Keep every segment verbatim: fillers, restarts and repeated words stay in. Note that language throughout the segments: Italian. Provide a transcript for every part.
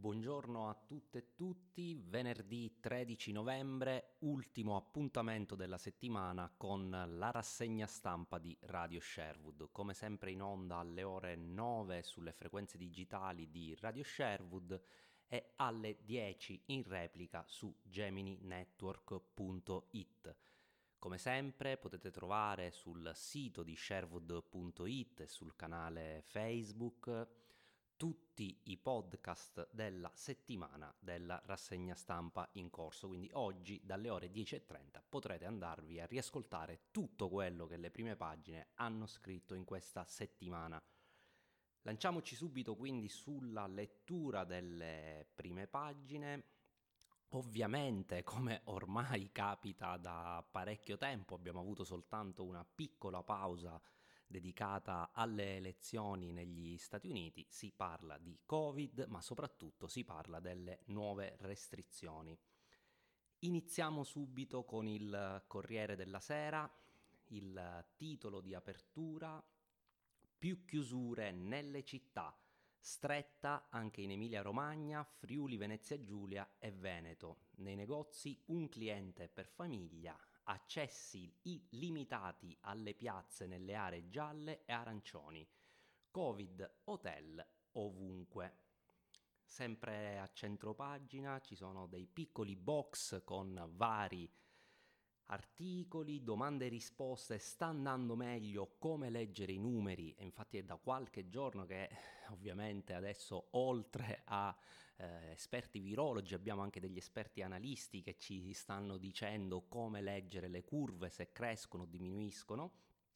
Buongiorno a tutte e tutti, venerdì tredici novembre, ultimo appuntamento della settimana con la rassegna stampa di Radio Sherwood, come sempre in onda alle ore nove sulle frequenze digitali di Radio Sherwood e alle dieci in replica su gemini network punto it. Come sempre potete trovare sul sito di sherwood punto it e sul canale Facebook tutti i podcast della settimana della rassegna stampa in corso, quindi oggi dalle ore dieci e trenta potrete andarvi a riascoltare tutto quello che le prime pagine hanno scritto in questa settimana. Lanciamoci subito quindi sulla lettura delle prime pagine. Ovviamente, come ormai capita da parecchio tempo, abbiamo avuto soltanto una piccola pausa dedicata alle elezioni negli Stati Uniti. Si parla di Covid, ma soprattutto si parla delle nuove restrizioni. Iniziamo subito con il Corriere della Sera, il titolo di apertura: più chiusure nelle città, stretta anche in Emilia-Romagna, Friuli Venezia Giulia e Veneto. Nei negozi un cliente per famiglia, accessi illimitati alle piazze nelle aree gialle e arancioni. Covid hotel ovunque. Sempre a centropagina ci sono dei piccoli box con vari articoli, domande e risposte. Sta andando meglio, come leggere i numeri, e infatti è da qualche giorno che ovviamente adesso, oltre a eh, esperti virologi, abbiamo anche degli esperti analisti che ci stanno dicendo come leggere le curve, se crescono o diminuiscono.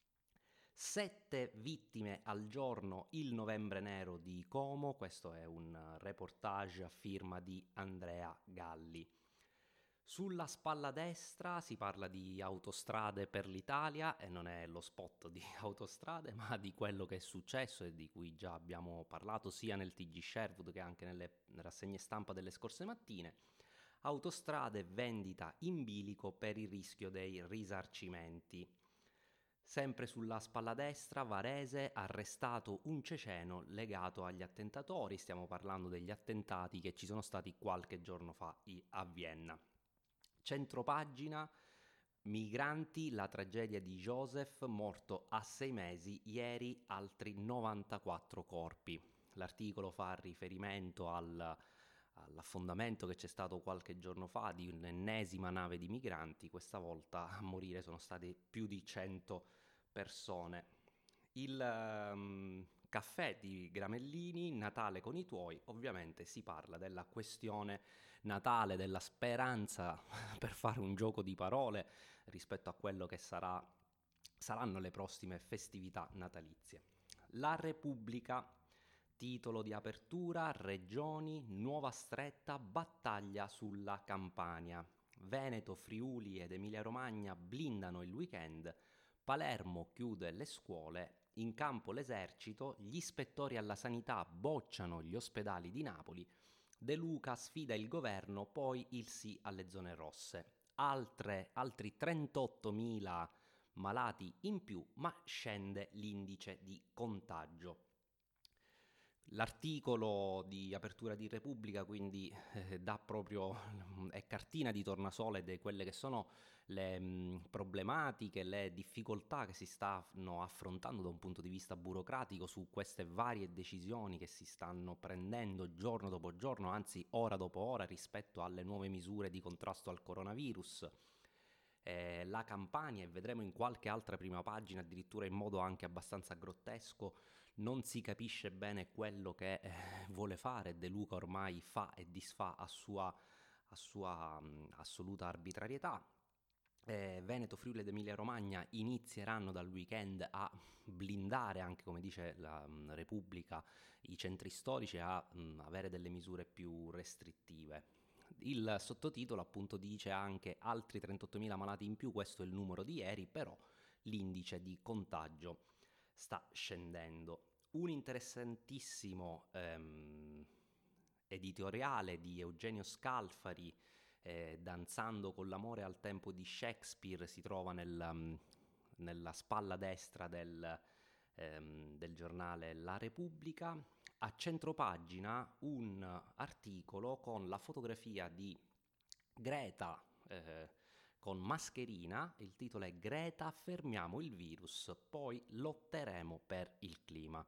Sette vittime al giorno, il novembre nero di Como. Questo è un reportage a firma di Andrea Galli. Sulla spalla destra si parla di Autostrade per l'Italia, e non è lo spot di Autostrade, ma di quello che è successo e di cui già abbiamo parlato sia nel T G Sherwood che anche nelle rassegne stampa delle scorse mattine. Autostrade, vendita in bilico per il rischio dei risarcimenti. Sempre sulla spalla destra, Varese, arrestato un ceceno legato agli attentatori. Stiamo parlando degli attentati che ci sono stati qualche giorno fa a Vienna. Centropagina, migranti, la tragedia di Joseph, morto a sei mesi, ieri altri novantaquattro corpi. L'articolo fa riferimento al all'affondamento che c'è stato qualche giorno fa di un'ennesima nave di migranti. Questa volta a morire sono state più di cento persone. Il um, caffè di Gramellini, Natale con i tuoi. Ovviamente si parla della questione Natale, della speranza per fare un gioco di parole rispetto a quello che sarà, saranno le prossime festività natalizie. La Repubblica. Titolo di apertura: Regioni, nuova stretta, battaglia sulla Campania. Veneto, Friuli ed Emilia-Romagna blindano il weekend. Palermo chiude le scuole. In campo l'esercito. Gli ispettori alla sanità bocciano gli ospedali di Napoli. De Luca sfida il governo, poi il sì alle zone rosse. Altre, altri trentottomila malati in più, ma scende l'indice di contagio. L'articolo di apertura di Repubblica quindi eh, dà proprio, è cartina di tornasole di quelle che sono le mh, problematiche, le difficoltà che si stanno affrontando da un punto di vista burocratico su queste varie decisioni che si stanno prendendo giorno dopo giorno, anzi ora dopo ora, rispetto alle nuove misure di contrasto al coronavirus. Eh, la Campania, e vedremo in qualche altra prima pagina, addirittura in modo anche abbastanza grottesco, non si capisce bene quello che eh, vuole fare. De Luca ormai fa e disfa a sua, a sua mh, assoluta arbitrarietà. Eh, Veneto, Friuli ed Emilia Romagna inizieranno dal weekend a blindare, anche come dice la mh, Repubblica, i centri storici, a mh, avere delle misure più restrittive. Il sottotitolo appunto dice anche altri trentottomila malati in più, questo è il numero di ieri, però l'indice di contagio sta scendendo. Un interessantissimo ehm, editoriale di Eugenio Scalfari, eh, Danzando con l'amore al tempo di Shakespeare, si trova nel, um, nella spalla destra del, ehm, del giornale La Repubblica. a centropagina un articolo con la fotografia di Greta eh, con mascherina. Il titolo è Greta, fermiamo il virus, poi lotteremo per il clima.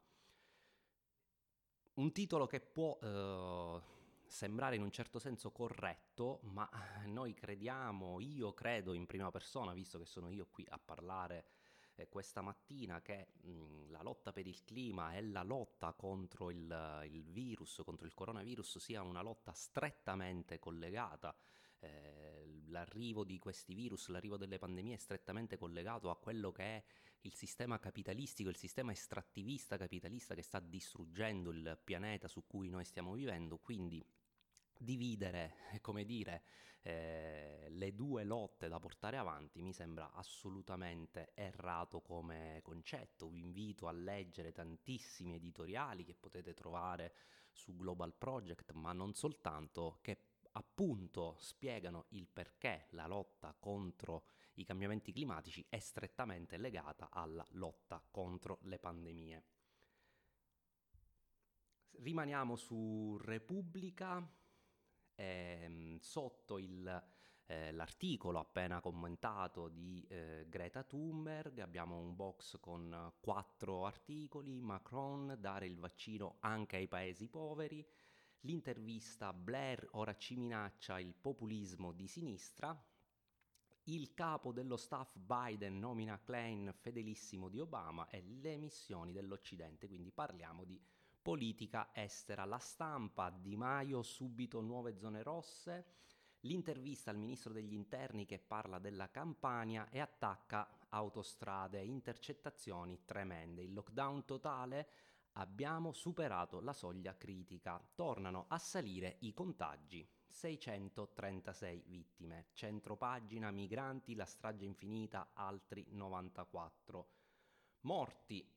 Un titolo che può eh, sembrare in un certo senso corretto, ma noi crediamo, io credo in prima persona, visto che sono io qui a parlare eh, questa mattina, che mh, la lotta per il clima e la lotta contro il, il virus, contro il coronavirus, sia una lotta strettamente collegata. Eh, l'arrivo di questi virus, l'arrivo delle pandemie è strettamente collegato a quello che è il sistema capitalistico, il sistema estrattivista capitalista che sta distruggendo il pianeta su cui noi stiamo vivendo. Quindi dividere, come dire, eh, le due lotte da portare avanti mi sembra assolutamente errato come concetto. Vi invito a leggere tantissimi editoriali che potete trovare su Global Project, ma non soltanto, che appunto spiegano il perché la lotta contro i cambiamenti climatici è strettamente legata alla lotta contro le pandemie. Rimaniamo su Repubblica, ehm, sotto il, eh, l'articolo appena commentato di eh, Greta Thunberg abbiamo un box con quattro articoli: Macron, dare il vaccino anche ai paesi poveri, l'intervista Blair ora ci minaccia il populismo di sinistra, il capo dello staff Biden nomina Klein fedelissimo di Obama e le missioni dell'Occidente. Quindi parliamo di politica estera. La Stampa, Di Maio, subito nuove zone rosse, l'intervista al ministro degli interni che parla della Campania e attacca autostrade, intercettazioni tremende, il lockdown totale, abbiamo superato la soglia critica, tornano a salire i contagi, seicentotrentasei vittime, centropagina migranti, la strage infinita, altri novantaquattro morti.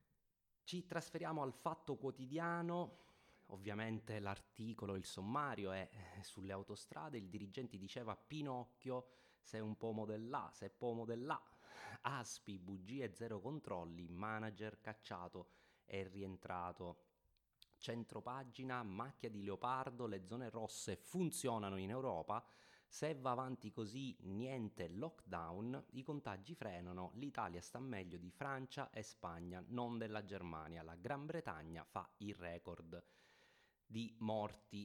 Ci trasferiamo al Fatto Quotidiano, ovviamente l'articolo, il sommario è sulle autostrade, il dirigente diceva Pinocchio, sei un pomo dell'A, sei pomo dell'A, Aspi, bugie, zero controlli, manager cacciato è rientrato. Centropagina, macchia di leopardo, le zone rosse funzionano in Europa, se va avanti così niente lockdown, i contagi frenano, l'Italia sta meglio di Francia e Spagna, non della Germania, la Gran Bretagna fa il record di morti.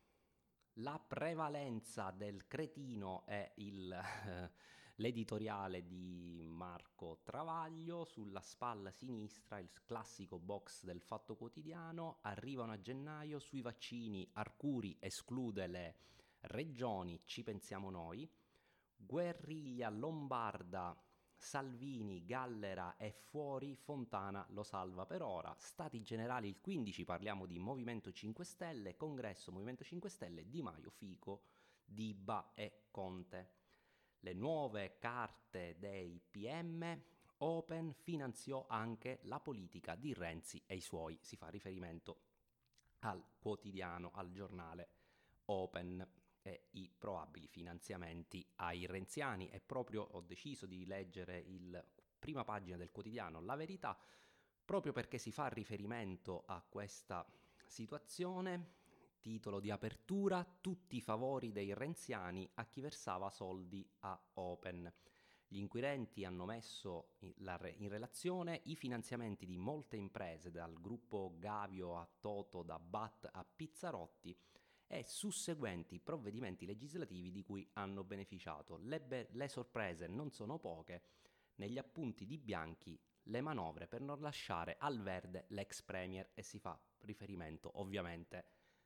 La prevalenza del cretino è il, eh, l'editoriale di Marco Travaglio, sulla spalla sinistra il classico box del Fatto Quotidiano, arrivano a gennaio, sui vaccini Arcuri esclude le regioni, ci pensiamo noi, guerriglia lombarda, Salvini, Gallera è fuori, Fontana lo salva per ora, stati generali il quindici, parliamo di Movimento cinque Stelle, congresso Movimento cinque Stelle, Di Maio, Fico, Dibba e Conte. Le nuove carte dei P M, Open finanziò anche la politica di Renzi e i suoi, si fa riferimento al quotidiano, al giornale Open e i probabili finanziamenti ai renziani. E proprio ho deciso di leggere la prima pagina del quotidiano La Verità proprio perché si fa riferimento a questa situazione. Titolo di apertura: tutti i favori dei renziani a chi versava soldi a Open. Gli inquirenti hanno messo in, la, in relazione i finanziamenti di molte imprese, dal gruppo Gavio a Toto, da B A T a Pizzarotti, e susseguenti provvedimenti legislativi di cui hanno beneficiato. Le, be- le sorprese non sono poche. Negli appunti di Bianchi le manovre per non lasciare al verde l'ex premier, e si fa riferimento ovviamente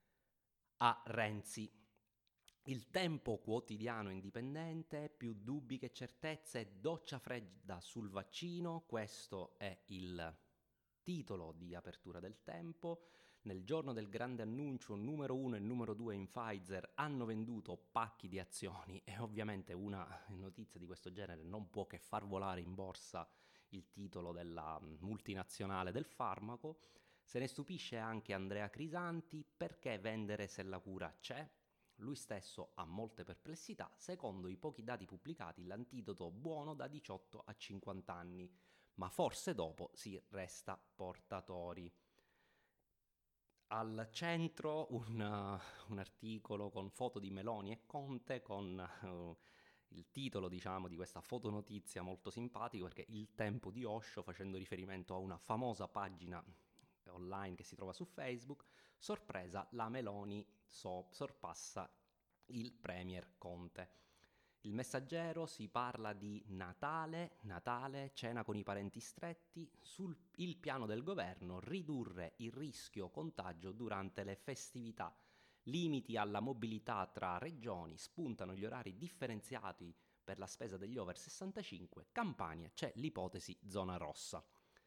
a Renzi. Il Tempo Quotidiano indipendente, più dubbi che certezze, doccia fredda sul vaccino, questo è il titolo di apertura del Tempo. Nel giorno del grande annuncio, numero uno e numero due in Pfizer hanno venduto pacchi di azioni, e ovviamente una notizia di questo genere non può che far volare in borsa il titolo della multinazionale del farmaco. Se ne stupisce anche Andrea Crisanti: perché vendere se la cura c'è? Lui stesso ha molte perplessità. Secondo i pochi dati pubblicati, l'antidoto buono da diciotto a cinquanta anni, ma forse dopo si resta portatori. al centro un, uh, un articolo con foto di Meloni e Conte con uh, il titolo, diciamo, di questa fotonotizia molto simpatico, perché Il Tempo di Osho, facendo riferimento a una famosa pagina online che si trova su Facebook. Sorpresa, la Meloni so- sorpassa il premier Conte. Il Messaggero si parla di Natale, Natale, cena con i parenti stretti, sul il piano del governo, ridurre il rischio contagio durante le festività, limiti alla mobilità tra regioni, spuntano gli orari differenziati per la spesa degli over sessantacinque, Campania c'è l'ipotesi zona rossa.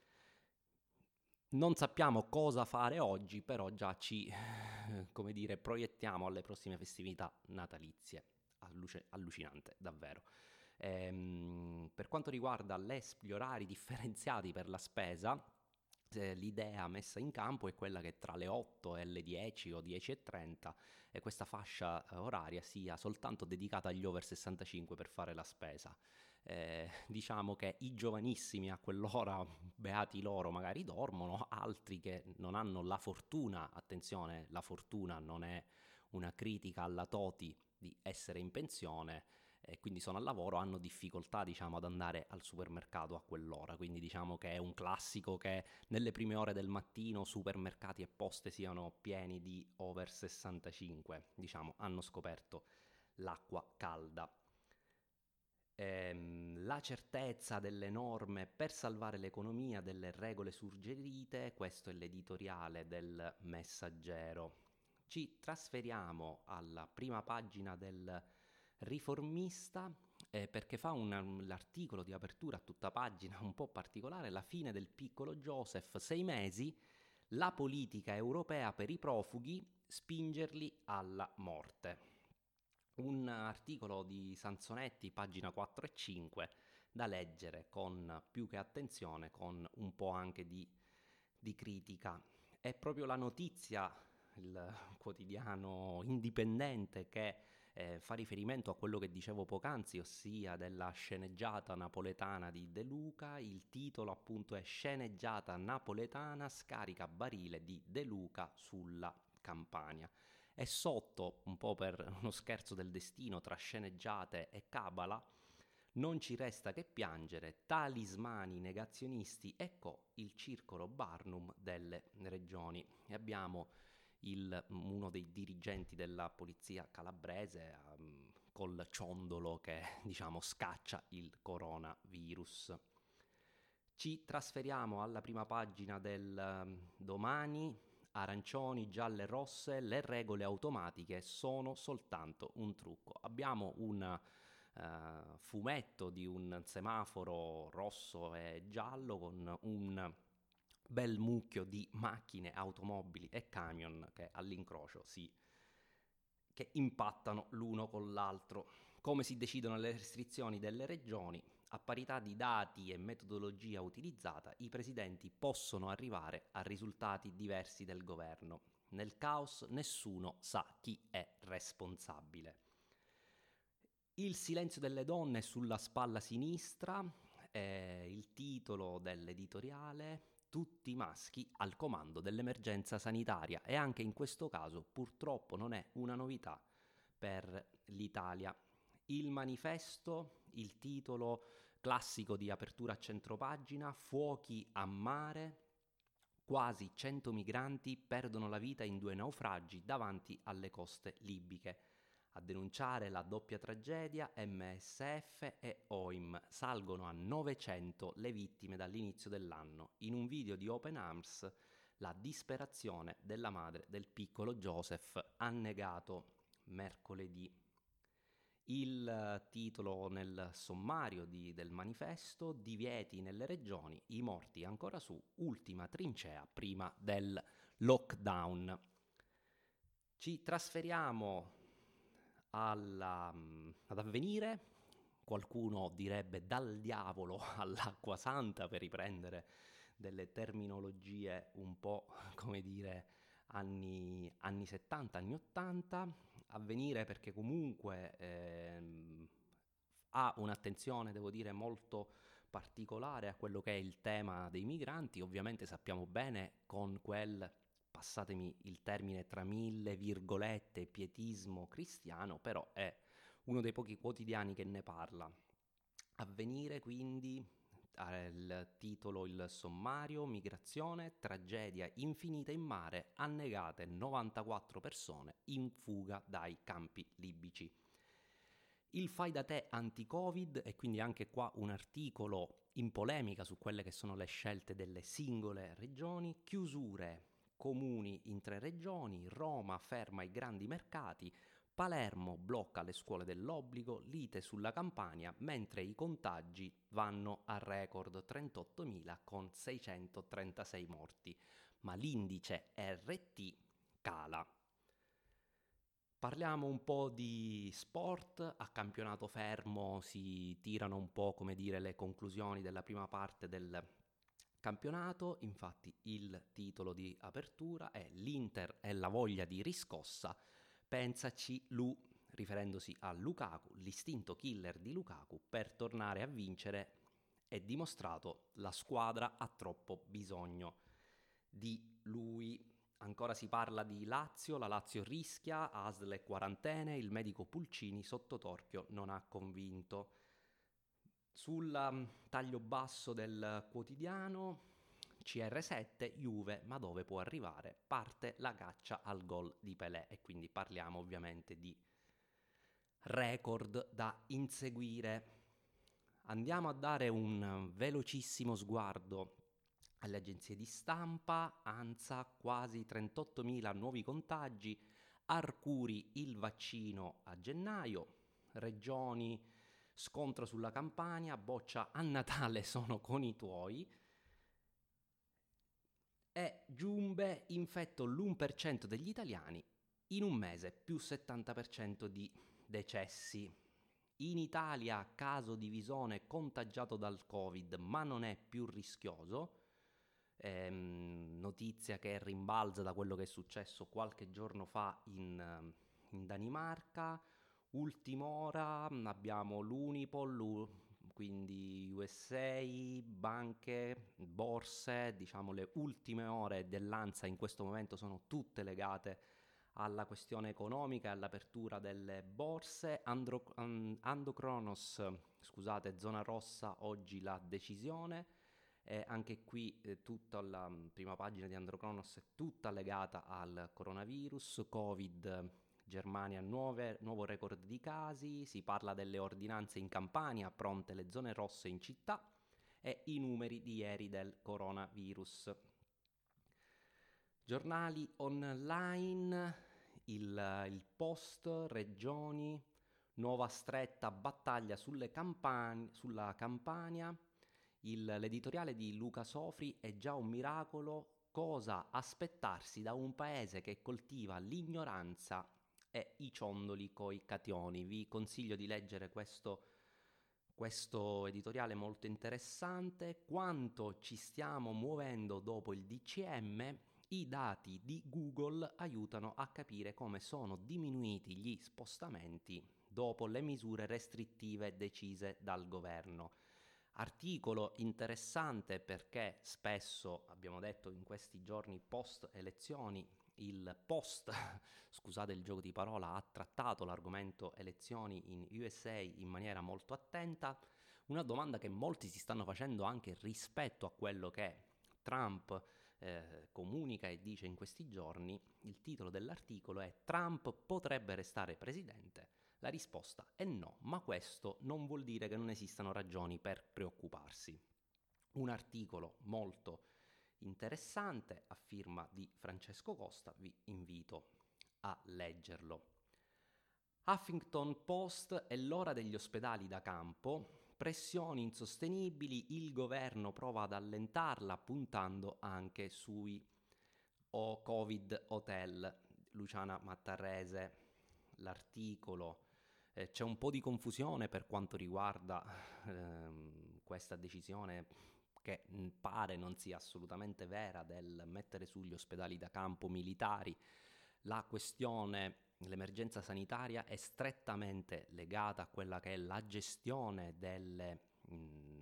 Non sappiamo cosa fare oggi, però già ci, come dire, proiettiamo alle prossime festività natalizie. Alluce- allucinante, davvero. Ehm, per quanto riguarda le, gli orari differenziati per la spesa, eh, l'idea messa in campo è quella che tra le otto e le dieci o dieci e trenta eh, questa fascia eh, oraria sia soltanto dedicata agli over sessantacinque per fare la spesa. Eh, diciamo che i giovanissimi a quell'ora, beati loro, magari dormono, altri che non hanno la fortuna, attenzione, la fortuna non è una critica alla Toti di essere in pensione, e quindi sono al lavoro, hanno difficoltà, diciamo, ad andare al supermercato a quell'ora, quindi diciamo che è un classico che nelle prime ore del mattino supermercati e poste siano pieni di over sessantacinque, diciamo, hanno scoperto l'acqua calda. Ehm, la certezza delle norme per salvare l'economia, delle regole suggerite, questo è l'editoriale del Messaggero. Ci trasferiamo alla prima pagina del Riformista eh, perché fa un, l'articolo di apertura a tutta pagina un po' particolare, la fine del piccolo Joseph, sei mesi, la politica europea per i profughi, spingerli alla morte. Un articolo di Sansonetti, pagina quattro e cinque, da leggere con più che attenzione, con un po' anche di, di critica. È proprio la notizia, il quotidiano indipendente, che eh, fa riferimento a quello che dicevo poc'anzi, ossia della sceneggiata napoletana di De Luca. Il titolo appunto è Sceneggiata napoletana, scarica barile di De Luca sulla Campania. E sotto, un po' per uno scherzo del destino tra sceneggiate e cabala, non ci resta che piangere, talismani negazionisti, ecco il circolo Barnum delle regioni. E abbiamo il, uno dei dirigenti della polizia calabrese um, col ciondolo che, diciamo, scaccia il coronavirus. Ci trasferiamo alla prima pagina del um, Domani. Arancioni, gialle, rosse, le regole automatiche sono soltanto un trucco. Abbiamo un uh, fumetto di un semaforo rosso e giallo con un bel mucchio di macchine, automobili e camion che all'incrocio si che impattano l'uno con l'altro. Come si decidono le restrizioni delle regioni? A parità di dati e metodologia utilizzata, i presidenti possono arrivare a risultati diversi del governo. Nel caos nessuno sa chi è responsabile. Il silenzio delle donne sulla spalla sinistra è il titolo dell'editoriale. Tutti maschi al comando dell'emergenza sanitaria, e anche in questo caso purtroppo non è una novità per l'Italia. Il manifesto, il titolo classico di apertura a centropagina, fuochi a mare, quasi cento migranti perdono la vita in due naufragi davanti alle coste libiche. A denunciare la doppia tragedia, M S F e O I M. Salgono a novecento le vittime dall'inizio dell'anno. In un video di Open Arms, la disperazione della madre del piccolo Joseph, annegato mercoledì. Il titolo nel sommario di, del manifesto: divieti nelle regioni, i morti ancora su, ultima trincea prima del lockdown. Ci trasferiamo alla, ad Avvenire, qualcuno direbbe dal diavolo all'acqua santa, per riprendere delle terminologie un po', come dire, anni, anni settanta, anni ottanta. Avvenire perché comunque ehm, ha un'attenzione, devo dire, molto particolare a quello che è il tema dei migranti. Ovviamente sappiamo bene con quel passatemi il termine tra mille virgolette, pietismo cristiano, però è uno dei pochi quotidiani che ne parla. Avvenire quindi, eh, il titolo, il sommario: migrazione, tragedia infinita in mare, annegate novantaquattro persone in fuga dai campi libici. Il fai da te anti-Covid, e quindi anche qua un articolo in polemica su quelle che sono le scelte delle singole regioni. Chiusure comuni in tre regioni, Roma ferma i grandi mercati, Palermo blocca le scuole dell'obbligo, lite sulla Campania, mentre i contagi vanno a record trentottomila con seicentotrentasei morti, ma l'indice R T cala. Parliamo un po' di sport. A campionato fermo si tirano un po', come dire, le conclusioni della prima parte del campionato. Infatti il titolo di apertura è "L'Inter e la voglia di riscossa, pensaci Lu", riferendosi a Lukaku. L'istinto killer di Lukaku per tornare a vincere è dimostrato, la squadra ha troppo bisogno di lui. Ancora si parla di Lazio, la Lazio rischia, A S L e quarantene, il medico Pulcini sotto torchio non ha convinto. Sul um, taglio basso del quotidiano, C R sette, Juve, ma dove può arrivare? Parte la caccia al gol di Pelé, e quindi parliamo ovviamente di record da inseguire. Andiamo a dare un velocissimo sguardo alle agenzie di stampa. ANSA, quasi trentottomila nuovi contagi, Arcuri il vaccino a gennaio, Regioni, scontro sulla Campania, Boccia a Natale sono con i tuoi, e Giumbe, infetto l'uno per cento degli italiani, in un mese più settanta per cento di decessi. In Italia caso di Visone contagiato dal Covid ma non è più rischioso. Ehm, notizia che rimbalza da quello che è successo qualche giorno fa in, in Danimarca. Ultima ora abbiamo l'Unipol, quindi U S A, banche, borse. Diciamo le ultime ore dell'ANSA in questo momento sono tutte legate alla questione economica e all'apertura delle borse. Andro, Andocronos, scusate, zona rossa oggi la decisione. Eh, anche qui eh, tutta la mh, prima pagina di Androcronos è tutta legata al coronavirus, Covid, Germania nuove, nuovo record di casi, si parla delle ordinanze in Campania, pronte le zone rosse in città, e i numeri di ieri del coronavirus. Giornali online, il, il Post, Regioni, nuova stretta, battaglia sulle campagn- sulla Campania. Il, l'editoriale di Luca Sofri è già un miracolo. Cosa aspettarsi da un paese che coltiva l'ignoranza e i ciondoli coi cationi? Vi consiglio di leggere questo, questo editoriale molto interessante. Quanto ci stiamo muovendo dopo il D C M? I dati di Google aiutano a capire come sono diminuiti gli spostamenti dopo le misure restrittive decise dal governo. Articolo interessante perché spesso, abbiamo detto in questi giorni post elezioni, il Post, scusate il gioco di parola, ha trattato l'argomento elezioni in U S A in maniera molto attenta. Una domanda che molti si stanno facendo anche rispetto a quello che Trump eh, comunica e dice in questi giorni. Il titolo dell'articolo è: Trump potrebbe restare presidente? La risposta è no, ma questo non vuol dire che non esistano ragioni per preoccuparsi. Un articolo molto interessante a firma di Francesco Costa, vi invito a leggerlo. Huffington Post: è l'ora degli ospedali da campo, pressioni insostenibili, il governo prova ad allentarla puntando anche sui o Covid hotel. Luciana Mattarrese, l'articolo. Eh, c'è un po' di confusione per quanto riguarda ehm, questa decisione, che mh, pare non sia assolutamente vera, del mettere sugli ospedali da campo militari. La questione, l'emergenza sanitaria è strettamente legata a quella che è la gestione delle, mh,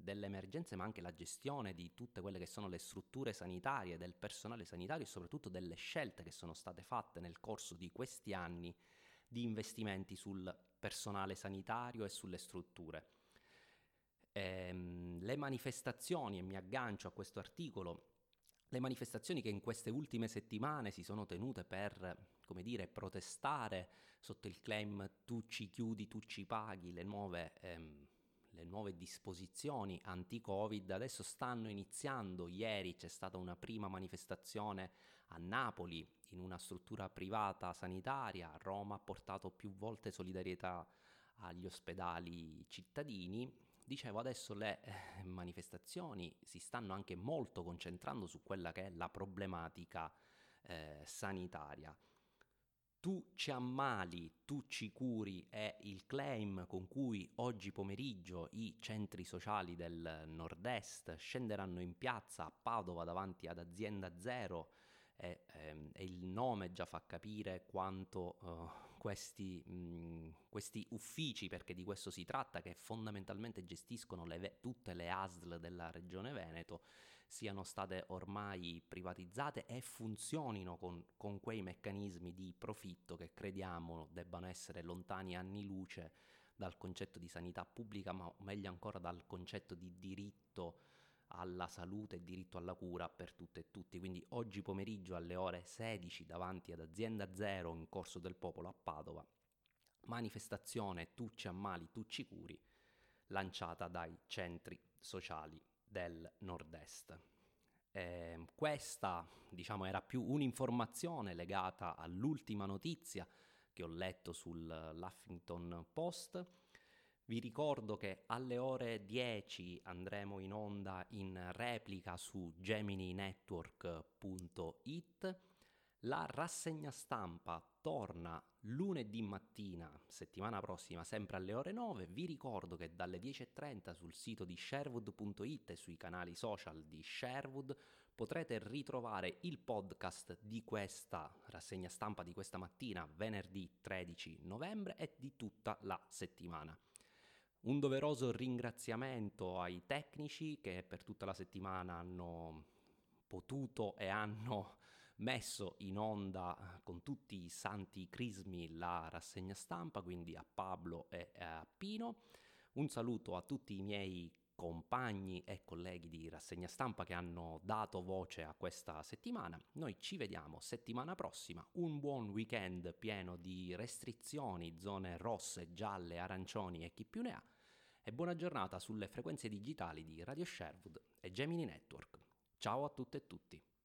delle emergenze, ma anche la gestione di tutte quelle che sono le strutture sanitarie, del personale sanitario e soprattutto delle scelte che sono state fatte nel corso di questi anni di investimenti sul personale sanitario e sulle strutture. Ehm, le manifestazioni, e mi aggancio a questo articolo, le manifestazioni che in queste ultime settimane si sono tenute per, come dire, protestare sotto il claim tu ci chiudi, tu ci paghi, le nuove, ehm, le nuove disposizioni anti-Covid, adesso stanno iniziando. Ieri c'è stata una prima manifestazione a Napoli in una struttura privata sanitaria. Roma ha portato più volte solidarietà agli ospedali cittadini. Dicevo, adesso le eh, manifestazioni si stanno anche molto concentrando su quella che è la problematica eh, sanitaria. Tu ci ammali, tu ci curi è il claim con cui oggi pomeriggio i centri sociali del nord-est scenderanno in piazza a Padova davanti ad Azienda Zero e, ehm, e il nome già fa capire quanto uh, questi, mh, questi uffici, perché di questo si tratta, che fondamentalmente gestiscono le, tutte le A S L della regione Veneto, siano state ormai privatizzate e funzionino con, con quei meccanismi di profitto che crediamo debbano essere lontani anni luce dal concetto di sanità pubblica, ma meglio ancora dal concetto di diritto alla salute e diritto alla cura per tutte e tutti. Quindi oggi pomeriggio alle ore sedici davanti ad Azienda Zero in Corso del Popolo a Padova, manifestazione Tu ci ammali, tu ci curi, lanciata dai centri sociali del nord-est. Eh, questa, diciamo, era più un'informazione legata all'ultima notizia che ho letto sull'Huffington Post. Vi ricordo che alle ore dieci andremo in onda in replica su gemini network punto it. La rassegna stampa torna lunedì mattina, settimana prossima, sempre alle ore nove. Vi ricordo che dalle dieci e trenta sul sito di sherwood punto it e sui canali social di Sherwood potrete ritrovare il podcast di questa rassegna stampa di questa mattina, venerdì tredici novembre, e di tutta la settimana. Un doveroso ringraziamento ai tecnici che per tutta la settimana hanno potuto e hanno messo in onda con tutti i santi crismi la rassegna stampa, quindi a Pablo e a Pino. Un saluto a tutti i miei compagni e colleghi di rassegna stampa che hanno dato voce a questa settimana. Noi ci vediamo settimana prossima. Un buon weekend pieno di restrizioni, zone rosse, gialle, arancioni e chi più ne ha. E buona giornata sulle frequenze digitali di Radio Sherwood e Gemini Network. Ciao a tutte e tutti.